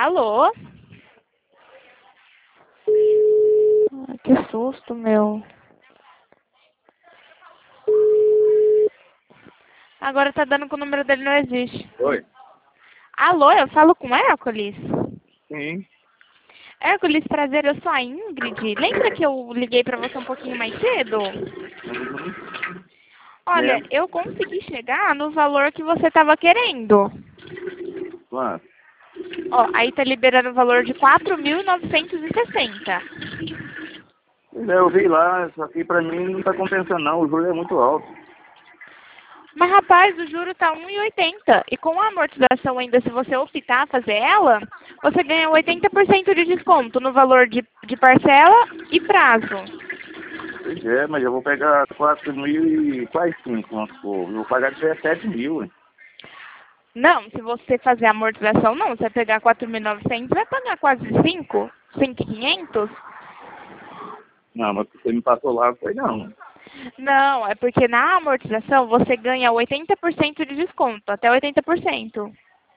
Alô? Que susto, meu. Agora tá dando que o número dele não existe. Oi? Alô, eu falo com Hércules? Sim. Hércules, prazer, eu sou a Ingrid. Lembra que eu liguei pra você um pouquinho mais cedo? Uhum. Olha, Lembro. eu consegui chegar no valor que você tava querendo. Quanto? Ó, aí tá liberando o valor de 4.960. Eu vi lá, só que pra mim não tá compensando não, o juro é muito alto. Mas, rapaz, o juro tá 1,80. E com a amortização ainda, se você optar a fazer ela, você ganha 80% de desconto no valor de parcela e prazo. Pois é, mas eu vou pegar 4 mil e quase 5, vamos supor. Eu vou pagar 17 mil, hein? Não, se você fazer a amortização, não. Você vai pegar 4.900, vai pagar quase 5, 5.500. Não, mas o que você me passou lá foi não. Não, é porque na amortização você ganha 80% de desconto, até 80%.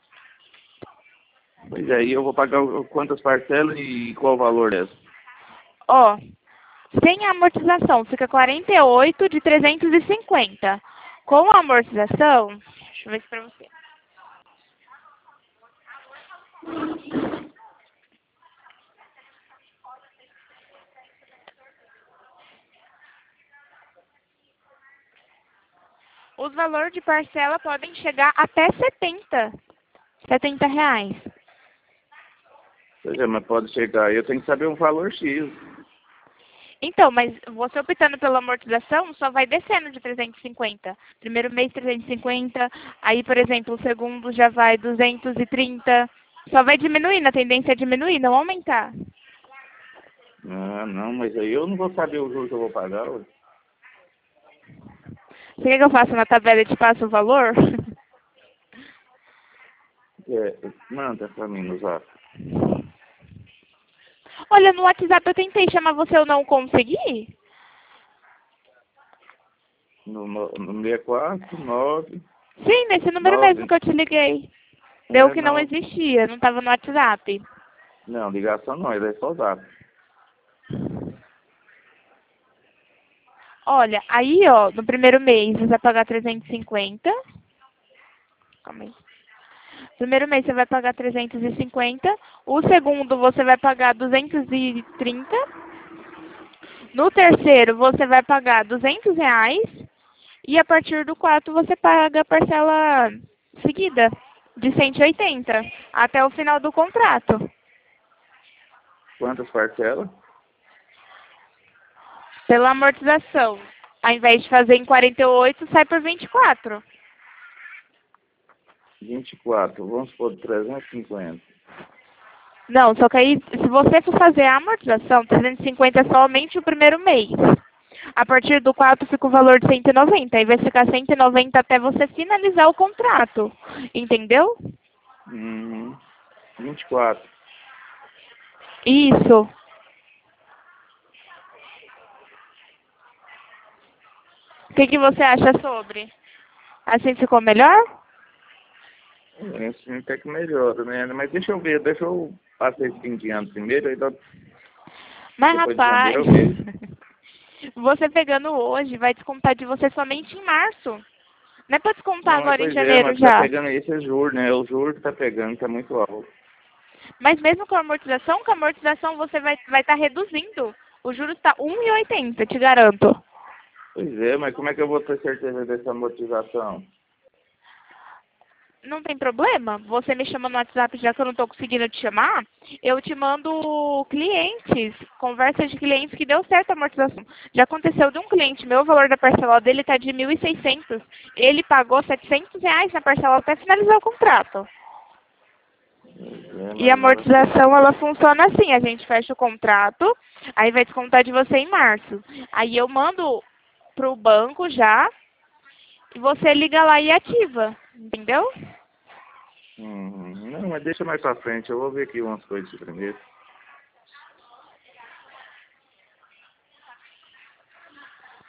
Pois é, e eu vou pagar quantas parcelas e qual o valor dessa? Ó, sem a amortização fica 48 de 350. Com a amortização, deixa eu ver isso pra você. Os valores de parcela podem chegar até 70 reais. Pois é, mas pode chegar, eu tenho que saber um valor X. Então, mas você optando pela amortização, só vai descendo de 350. Primeiro mês 350, aí, por exemplo, o segundo já vai 230. Só vai diminuindo, a tendência é diminuir, não aumentar. Ah, não, mas aí eu não vou saber o juro que eu vou pagar, ué. Você quer que eu faça na tabela e te passe o valor? É, manda pra mim no zap. Olha, no WhatsApp eu tentei chamar você, eu não consegui. No 64, 9, Sim, nesse número mesmo 9. que eu te liguei. Deu É, que não não. existia, não estava no WhatsApp. Não, ligação não, ele é só zap. Olha, aí, ó, no primeiro mês você vai pagar 350. Calma aí. Primeiro mês você vai pagar 350. O segundo você vai pagar 230. No terceiro você vai pagar 200 reais. E a partir do quarto você paga a parcela seguida de 180 até o final do contrato. Quantas parcelas? Pela amortização. Ao invés de fazer em 48, sai por 24. 24, vamos por 350. Não, só que aí, se você for fazer a amortização, 350 é somente o primeiro mês. A partir do 4 fica o valor de 190. Aí vai ficar 190 até você finalizar o contrato. Entendeu? Uhum. 24. Isso. O que você acha sobre? Assim ficou melhor? Assim até que melhora, né? Mas deixa eu ver, deixa eu passar esse fim de ano primeiro, aí Mas, depois de janeiro rapaz, eu vejo. você pegando hoje vai descontar de você somente em março. Não é pra descontar Não, mas agora em pois é, janeiro mas tá já. pegando esse juros, né? O juro que tá pegando tá muito alto. Mas mesmo com a amortização você vai estar reduzindo. O juros está 1,80, te garanto. Pois é, mas como é que eu vou ter certeza dessa amortização? Não tem problema. Você me chama no WhatsApp, já que eu não estou conseguindo te chamar, eu te mando clientes, conversas de clientes que deu certo a amortização. Já aconteceu de um cliente meu, o valor da parcela dele está de 1.600. Ele pagou 700 reais na parcela até finalizar o contrato. Pois é, E a mas não. amortização, ela funciona assim, a gente fecha o contrato, aí vai descontar de você em março. Aí eu mando pro banco já, e você liga lá e ativa, entendeu? Não, mas deixa mais pra frente, eu vou ver aqui umas coisas primeiro.